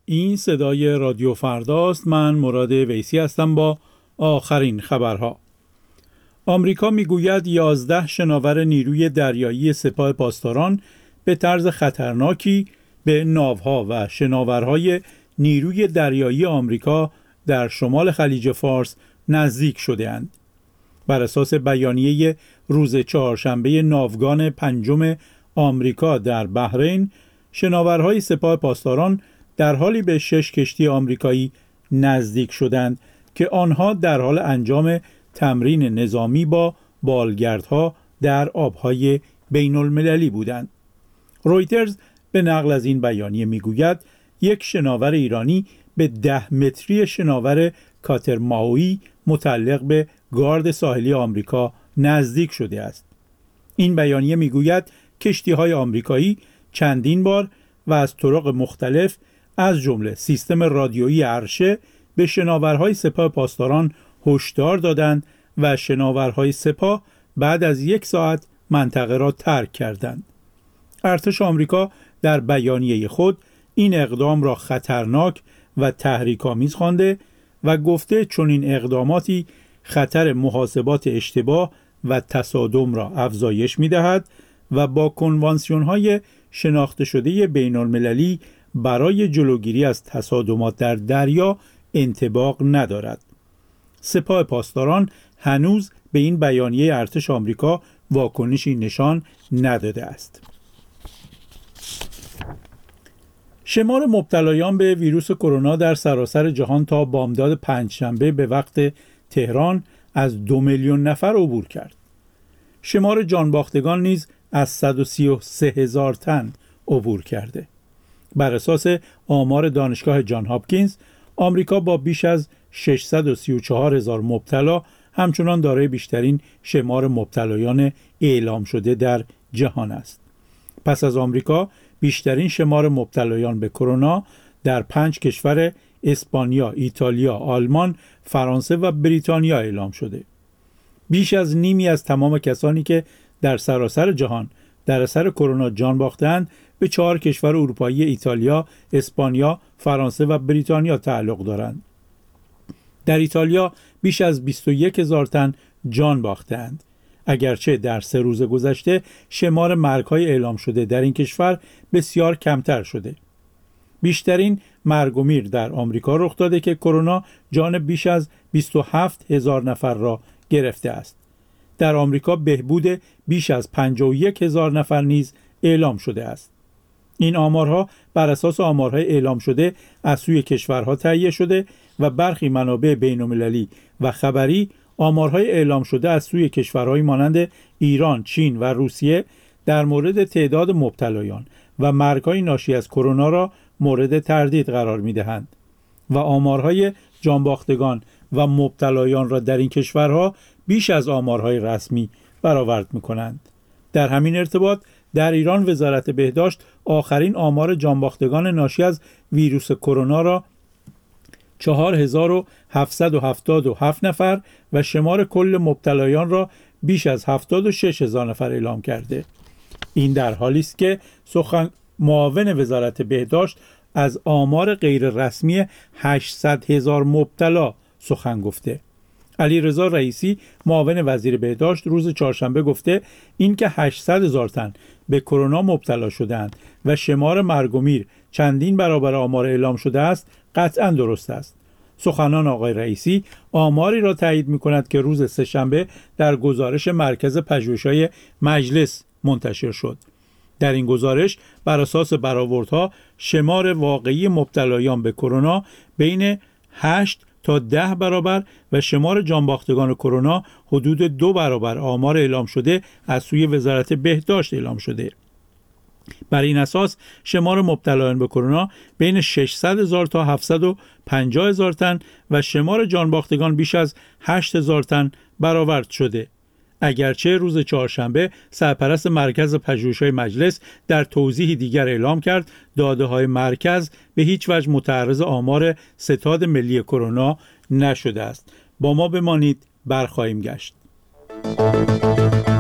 این صدای رادیو فرداست. من مراد ویسی هستم با آخرین خبرها. آمریکا میگوید 11 شناور نیروی دریایی سپاه پاسداران به طرز خطرناکی به ناوها و شناورهای نیروی دریایی آمریکا در شمال خلیج فارس نزدیک شده‌اند. بر اساس بیانیه روز چهارشنبه ناوگان پنجم آمریکا در بحرین، شناورهای سپاه پاسداران در حالی به 6 کشتی آمریکایی نزدیک شدند که آنها در حال انجام تمرین نظامی با بالگردها در آبهای بین المللی بودند. رویترز به نقل از این بیانیه میگوید یک شناور ایرانی به 10 متری شناور کاتر ماوی متعلق به گارد ساحلی آمریکا نزدیک شده است. این بیانیه میگوید کشتی‌های آمریکایی چندین بار و از طرق مختلف از جمله سیستم رادیویی عرشه به شناورهای سپاه پاسداران هشدار دادند و شناورهای سپاه بعد از 1 ساعت منطقه را ترک کردند. ارتش آمریکا در بیانیه خود این اقدام را خطرناک و تحریک‌آمیز خوانده و گفته چنین اقداماتی خطر محاسبات اشتباه و تصادم را افزایش می‌دهد و با کنوانسیون‌های شناخته شده بین‌المللی برای جلوگیری از تصادمات در دریا انطباق ندارد. سپاه پاسداران هنوز به این بیانیه ارتش آمریکا واکنشی نشان نداده است. شمار مبتلایان به ویروس کرونا در سراسر جهان تا بامداد پنجشنبه به وقت تهران از 2 میلیون نفر عبور کرد. شمار جانباختگان نیز از 133,000 تن عبور کرده. بر اساس آمار دانشگاه جان هاپکینز، آمریکا با بیش از 634,000 مبتلا همچنان دارای بیشترین شمار مبتلایان اعلام شده در جهان است. پس از آمریکا، بیشترین شمار مبتلایان به کرونا در 5 کشور اسپانیا، ایتالیا، آلمان، فرانسه و بریتانیا اعلام شده. بیش از نیمی از تمام کسانی که در سراسر جهان در اثر کرونا جان باختند به 4 کشور اروپایی ایتالیا، اسپانیا، فرانسه و بریتانیا تعلق دارند. در ایتالیا بیش از 21,000 تن جان باختند. اگرچه در 3 روز گذشته شمار مرگ‌های اعلام شده در این کشور بسیار کمتر شده. بیشترین مرگ و میر در آمریکا رخ داده که کرونا جان بیش از 27,000 نفر را گرفته است. در آمریکا بهبود بیش از 51,000 نفر نیز اعلام شده است. این آمارها بر اساس آمارهای اعلام شده از سوی کشورها تهیه شده و برخی منابع بین‌المللی و خبری آمارهای اعلام شده از سوی کشورهای مانند ایران، چین و روسیه در مورد تعداد مبتلایان و مرگ‌های ناشی از کرونا را مورد تردید قرار می‌دهند و آمارهای جانباختگان و مبتلایان را در این کشورها بیش از آمارهای رسمی برآورد می‌کنند. در همین ارتباط در ایران وزارت بهداشت آخرین آمار جانباختگان ناشی از ویروس کرونا را 4777 نفر و شمار کل مبتلایان را بیش از 76,000 نفر اعلام کرده. این در حالی است که معاون وزارت بهداشت از آمار غیر رسمی 800,000 مبتلا سخن گفته. علیرضا رئیسی معاون وزیر بهداشت روز چهارشنبه گفته این که 800,000 تن به کرونا مبتلا شدند و شمار مرگ و میر چندین برابر آمار اعلام شده است قطعا درست است. سخنان آقای رئیسی آماری را تایید می‌کند که روز سه‌شنبه در گزارش مرکز پژوهش‌های مجلس منتشر شد. در این گزارش بر اساس برآوردها شمار واقعی مبتلایان به کرونا بین 8 تا 10 برابر و شمار جانباختگان کرونا حدود 2 برابر آمار اعلام شده از سوی وزارت بهداشت اعلام شده. بر این اساس شمار مبتلایان به کرونا بین 600,000 تا 750,000 تن و شمار جانباختگان بیش از 8,000 تن برآورد شده. اگرچه روز چهارشنبه سرپرست مرکز پژوهش‌های مجلس در توضیحی دیگر اعلام کرد داده‌های مرکز به هیچ وجه متعرض آمار ستاد ملی کرونا نشده است. با ما بمانید، برخواهیم گشت.